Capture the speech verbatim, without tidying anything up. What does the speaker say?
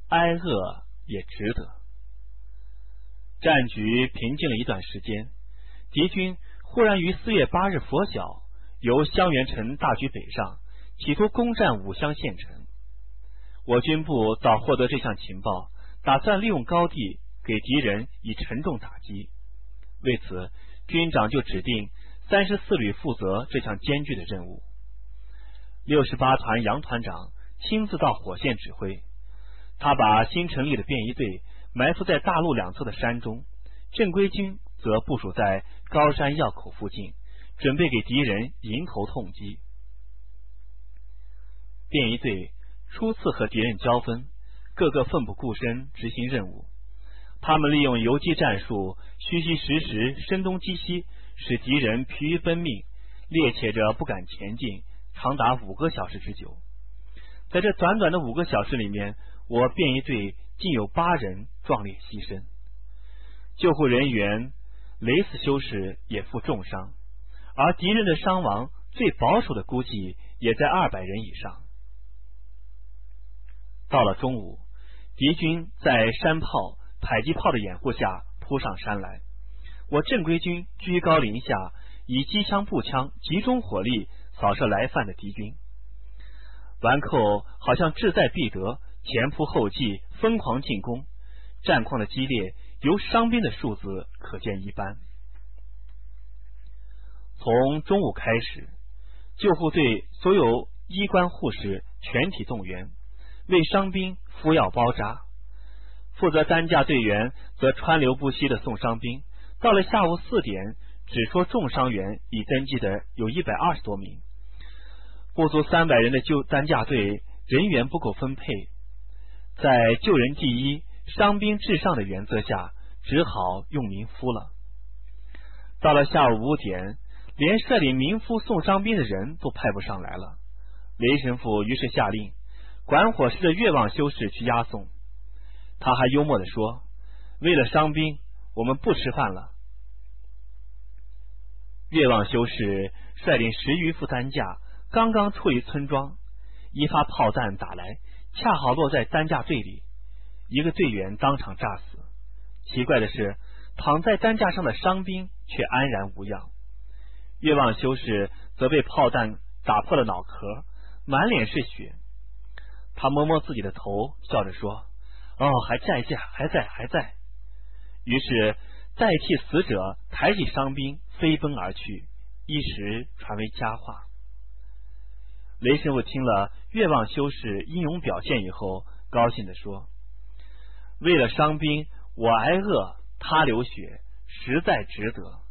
挨饿也值得。战局平静了一段时间，敌军忽然于四月八日拂晓，由襄垣城大举北上，企图攻占武乡县城。我军部早获得这项情报，打算利用高地给敌人以沉重打击。为此，军长就指定三十四旅负责这项艰巨的任务。六十八团杨团长亲自到火线指挥，他把新成立的便衣队埋伏在大路两侧的山中，正规军则部署在高山要口附近，准备给敌人迎头痛击。便衣队初次和敌人交锋，个个奋不顾身执行任务。他们利用游击战术，虚虚实实声东击西，使敌人疲于奔命，趔趄着不敢前进，长达五个小时之久。在这短短的五个小时里面，我便衣队竟有八人壮烈牺牲，救护人员雷斯修士也负重伤，而敌人的伤亡最保守的估计也在二百人以上。到了中午，敌军在山炮、迫击炮的掩护下扑上山来，我正规军居高临下，以机枪步枪集中火力扫射来犯的敌军。顽寇好像志在必得，前仆后继，疯狂进攻，战况的激烈由伤兵的数字可见一斑。从中午开始，救护队所有医官护士全体动员，为伤兵敷药包扎。负责担架队员则川流不息的送伤兵，到了下午四点，只说重伤员已登记的有一百二十多名，不足三百人的救担架队人员不够分配，在救人第一、伤兵至上的原则下，只好用民夫了。到了下午五点，连率领民夫送伤兵的人都派不上来了。雷神父于是下令管伙食的岳望修士去押送。他还幽默地说，为了伤兵，我们不吃饭了。岳望修士率领十余副担架刚刚出离村庄，一发炮弹打来，恰好落在担架队里，一个队员当场炸死。奇怪的是，躺在担架上的伤兵却安然无恙。岳望修士则被炮弹打破了脑壳，满脸是血。他摸摸自己的头，笑着说，哦，还在下，还在，还在。于是代替死者抬起伤兵飞奔而去，一时传为佳话。雷神父听了岳望修士英勇表现以后，高兴地说，为了伤兵，我挨饿，他流血，实在值得。